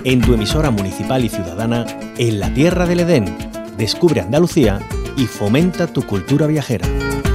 en tu emisora municipal y ciudadana en la Tierra del Edén. Descubre Andalucía y fomenta tu cultura viajera.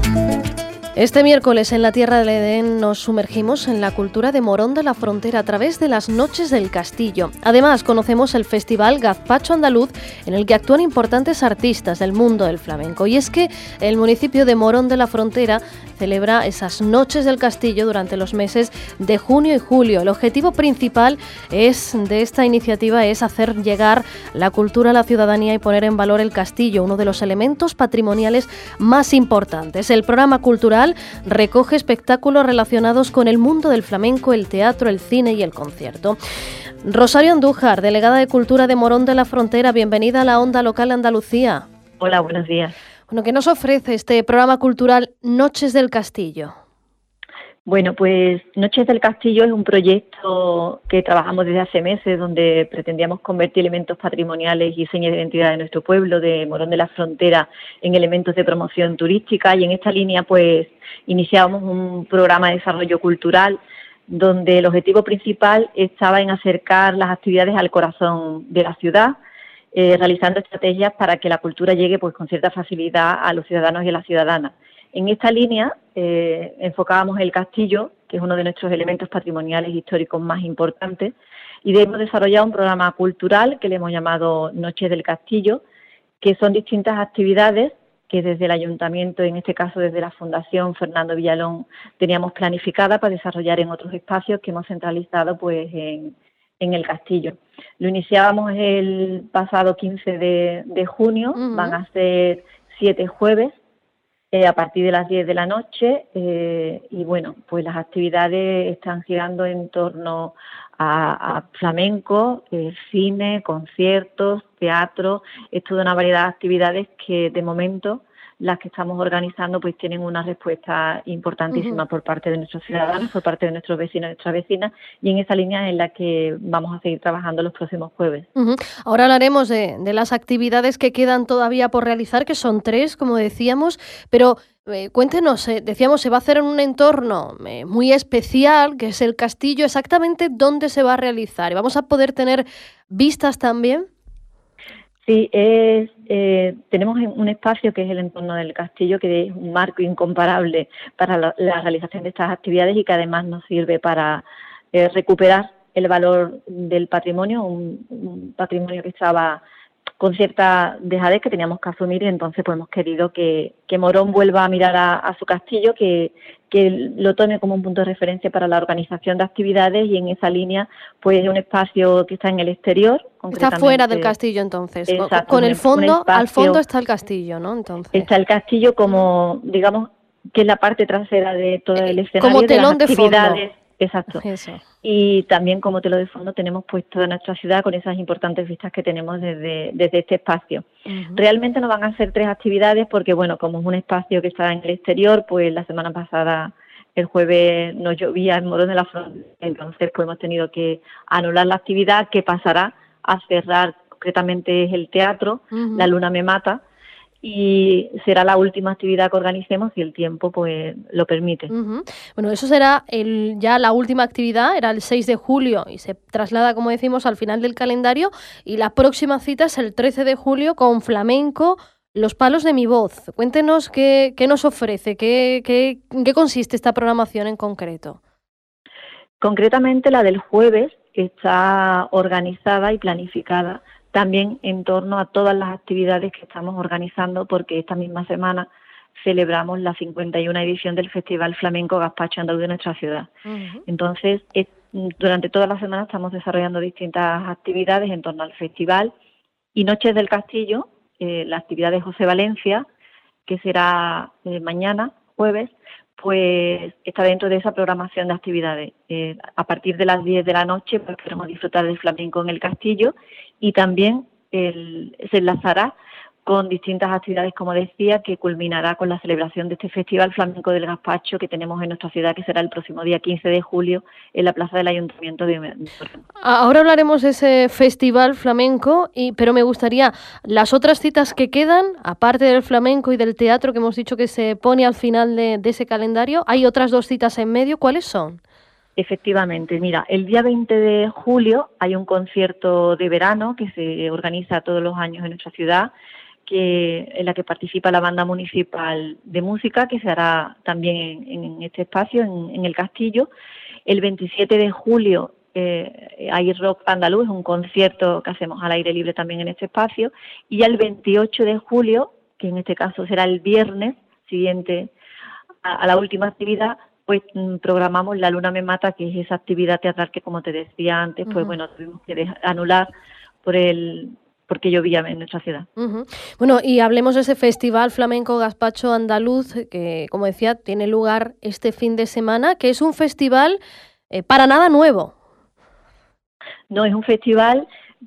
Este miércoles en la Tierra del Edén nos sumergimos en la cultura de Morón de la Frontera a través de las Noches del Castillo. Además, conocemos el Festival Gazpacho Andaluz, en el que actúan importantes artistas del mundo del flamenco. Y es que el municipio de Morón de la Frontera celebra esas Noches del Castillo durante los meses de junio y julio. El objetivo principal de esta iniciativa es hacer llegar la cultura a la ciudadanía y poner en valor el castillo, uno de los elementos patrimoniales más importantes. El programa cultural recoge espectáculos relacionados con el mundo del flamenco, el teatro, el cine y el concierto. Rosario Andújar, delegada de Cultura de Morón de la Frontera, bienvenida a la Onda Local Andalucía. Hola, buenos días. Bueno, ¿qué nos ofrece este programa cultural Noches del Castillo? Bueno, pues Noches del Castillo es un proyecto que trabajamos desde hace meses, donde pretendíamos convertir elementos patrimoniales y señas de identidad de nuestro pueblo, de Morón de la Frontera, en elementos de promoción turística, y en esta línea pues iniciábamos un programa de desarrollo cultural donde el objetivo principal estaba en acercar las actividades al corazón de la ciudad, realizando estrategias para que la cultura llegue pues con cierta facilidad a los ciudadanos y a las ciudadanas. En esta línea enfocábamos el castillo, que es uno de nuestros elementos patrimoniales históricos más importantes, y hemos desarrollado un programa cultural que le hemos llamado Noches del Castillo, que son distintas actividades que desde el Ayuntamiento, en este caso desde la Fundación Fernando Villalón, teníamos planificada para desarrollar en otros espacios que hemos centralizado pues en el castillo. Lo iniciábamos el pasado 15 de junio, van a ser 7 jueves, a partir de las 10 de la noche, y bueno, pues las actividades están girando en torno a flamenco, cine, conciertos, teatro. Es toda una variedad de actividades que de momento las que estamos organizando pues tienen una respuesta importantísima por parte de nuestros ciudadanos, por parte de nuestros vecinos y nuestras vecinas, y en esa línea en la que vamos a seguir trabajando los próximos jueves. Ahora hablaremos de las actividades que quedan todavía por realizar, que son 3, como decíamos, pero cuéntenos, decíamos, se va a hacer en un entorno muy especial, que es el castillo. ¿Exactamente dónde se va a realizar? ¿Y vamos a poder tener vistas también? Sí, tenemos un espacio que es el entorno del castillo, que es un marco incomparable para la realización de estas actividades y que además nos sirve para recuperar el valor del patrimonio, un patrimonio que estaba con cierta dejadez que teníamos que asumir, y entonces pues hemos querido que Morón vuelva a mirar a su castillo, que lo tome como un punto de referencia para la organización de actividades, y en esa línea pues es un espacio que está en el exterior. Está fuera del castillo entonces, exacto, con el fondo, al fondo está el castillo, ¿no? Entonces está el castillo como, digamos, que es la parte trasera de todo el escenario, como telón de las actividades. De fondo. Exacto. Eso. Y también como telón de fondo tenemos pues toda nuestra ciudad con esas importantes vistas que tenemos desde este espacio. Realmente no van a ser 3 actividades porque, bueno, como es un espacio que está en el exterior, pues la semana pasada, el jueves, nos llovía en Morón de la Frontera, entonces pues hemos tenido que anular la actividad, que pasará a cerrar, concretamente es el teatro, La Luna me mata, y será la última actividad que organicemos si el tiempo pues lo permite. Bueno, eso será ya la última actividad, era el 6 de julio y se traslada, como decimos, al final del calendario, y la próxima cita es el 13 de julio con flamenco, Los Palos de mi Voz. Cuéntenos qué nos ofrece, en qué consiste esta programación en concreto. Concretamente la del jueves está organizada y planificada también en torno a todas las actividades que estamos organizando, porque esta misma semana celebramos la 51 edición del Festival Flamenco Gazpacho Andaluz de nuestra ciudad. Entonces, durante toda la semana estamos desarrollando distintas actividades en torno al festival, y Noches del Castillo, la actividad de José Valencia, que será mañana, jueves, pues está dentro de esa programación de actividades. A partir de las 10 de la noche pues podremos disfrutar del flamenco en el castillo, y también se enlazará con distintas actividades, como decía, que culminará con la celebración de este Festival Flamenco del Gazpacho que tenemos en nuestra ciudad, que será el próximo día 15 de julio en la plaza del Ayuntamiento de Morón. Ahora hablaremos de ese Festival Flamenco, pero me gustaría, las otras citas que quedan, aparte del flamenco y del teatro que hemos dicho que se pone al final de ese calendario, hay otras 2 citas en medio, ¿cuáles son? Efectivamente, mira, el día 20 de julio hay un concierto de verano que se organiza todos los años en nuestra ciudad, en la que participa la banda municipal de música, que se hará también en este espacio, en el Castillo. El 27 de julio hay rock andaluz, un concierto que hacemos al aire libre también en este espacio. Y el 28 de julio, que en este caso será el viernes siguiente a la última actividad, pues programamos La Luna me mata, que es esa actividad teatral que, como te decía antes, pues bueno, tuvimos que anular porque llovía en nuestra ciudad. Bueno, y hablemos de ese Festival Flamenco Gazpacho Andaluz, que, como decía, tiene lugar este fin de semana, que es un festival para nada nuevo. No, es un festival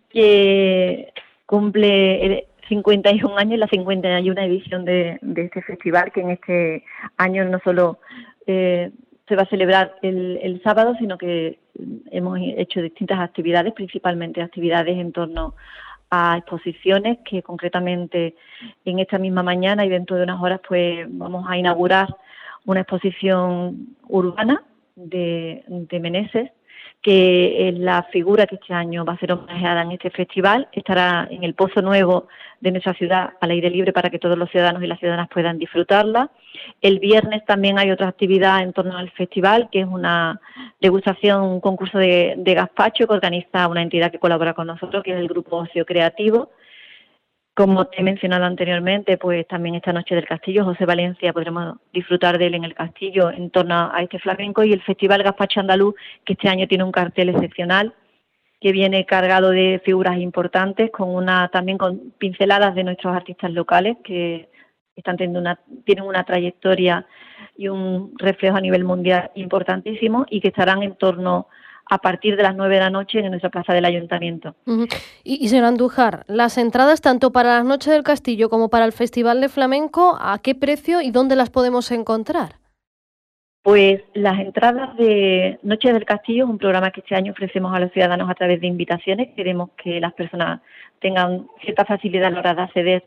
que cumple 51 años, la 51 edición de este festival, que en este año no solo se va a celebrar el sábado, sino que hemos hecho distintas actividades, principalmente actividades en torno a exposiciones, que concretamente en esta misma mañana y dentro de unas horas pues vamos a inaugurar una exposición urbana de Meneses, que es la figura que este año va a ser homenajeada en este festival. Estará en el Pozo Nuevo de nuestra ciudad al aire libre para que todos los ciudadanos y las ciudadanas puedan disfrutarla. El viernes también hay otra actividad en torno al festival, que es una degustación, un concurso de gazpacho que organiza una entidad que colabora con nosotros, que es el Grupo Ocio Creativo. Como te he mencionado anteriormente, pues también esta noche del Castillo, José Valencia, podremos disfrutar de él en el Castillo en torno a este flamenco, y el Festival Gazpacho Andaluz, que este año tiene un cartel excepcional, que viene cargado de figuras importantes, también con pinceladas de nuestros artistas locales, que tienen una trayectoria y un reflejo a nivel mundial importantísimo, y que estarán en torno a partir de las 9 de la noche en nuestra plaza del Ayuntamiento. Y señor Andújar, las entradas tanto para las Noches del Castillo como para el Festival de Flamenco, ¿a qué precio y dónde las podemos encontrar? Pues las entradas de Noches del Castillo es un programa que este año ofrecemos a los ciudadanos a través de invitaciones. Queremos que las personas tengan cierta facilidad a la hora de acceder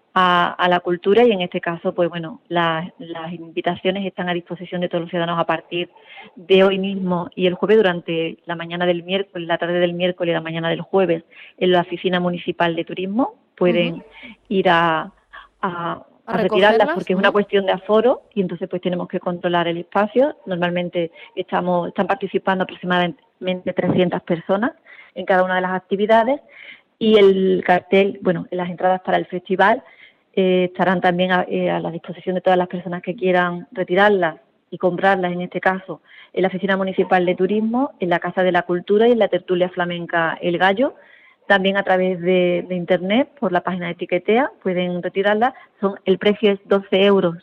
a la cultura, y en este caso, pues bueno, las invitaciones están a disposición de todos los ciudadanos a partir de hoy mismo y el jueves, durante la mañana del miércoles, la tarde del miércoles y la mañana del jueves, en la Oficina Municipal de Turismo. Pueden ir a retirarlas, porque es una cuestión de aforo, y entonces pues tenemos que controlar el espacio. Normalmente están participando aproximadamente 300 personas en cada una de las actividades, y el cartel, bueno, las entradas para el festival estarán también a la disposición de todas las personas que quieran retirarlas y comprarlas, en este caso, en la Oficina Municipal de Turismo, en la Casa de la Cultura y en la tertulia flamenca El Gallo. También a través de Internet, por la página de Tiquetea, pueden retirarlas. El precio es 12 euros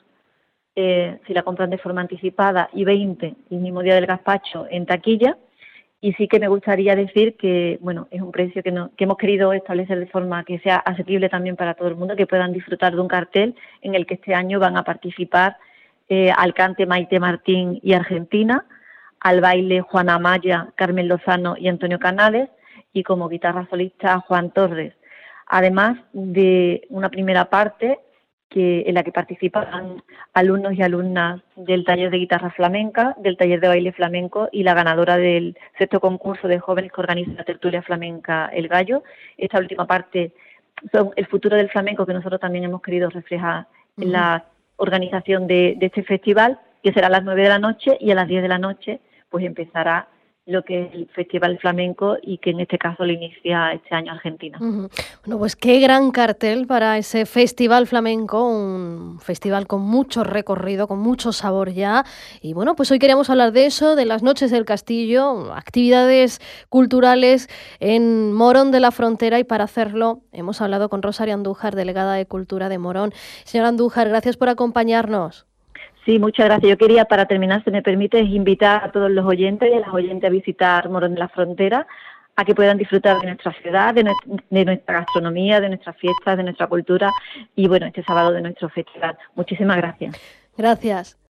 si la compran de forma anticipada, y 20 el mismo día del gazpacho en taquilla. Y sí que me gustaría decir que, bueno, es un precio que hemos querido establecer de forma que sea asequible también para todo el mundo, que puedan disfrutar de un cartel en el que este año van a participar al cante Maite Martín y Argentina, al baile Juana Amaya, Carmen Lozano y Antonio Canales, y como guitarra solista Juan Torres. Además de una primera parte en la que participan alumnos y alumnas del taller de guitarra flamenca, del taller de baile flamenco, y la ganadora del sexto concurso de jóvenes que organiza la tertulia flamenca El Gallo. Esta última parte son el futuro del flamenco, que nosotros también hemos querido reflejar en la organización de este festival, que será a las 9 de la noche, y a las 10 de la noche pues empezará lo que es el Festival Flamenco, y que en este caso lo inicia este año Argentina. Bueno, pues qué gran cartel para ese Festival Flamenco, un festival con mucho recorrido, con mucho sabor ya. Y bueno, pues hoy queríamos hablar de eso, de las Noches del Castillo, actividades culturales en Morón de la Frontera, y para hacerlo hemos hablado con Rosario Andújar, delegada de Cultura de Morón. Señora Andújar, gracias por acompañarnos. Sí, muchas gracias. Yo quería, para terminar, si me permite, invitar a todos los oyentes y a las oyentes a visitar Morón de la Frontera, a que puedan disfrutar de nuestra ciudad, de nuestra gastronomía, de nuestras fiestas, de nuestra cultura, y bueno, este sábado de nuestro festival. Muchísimas gracias. Gracias.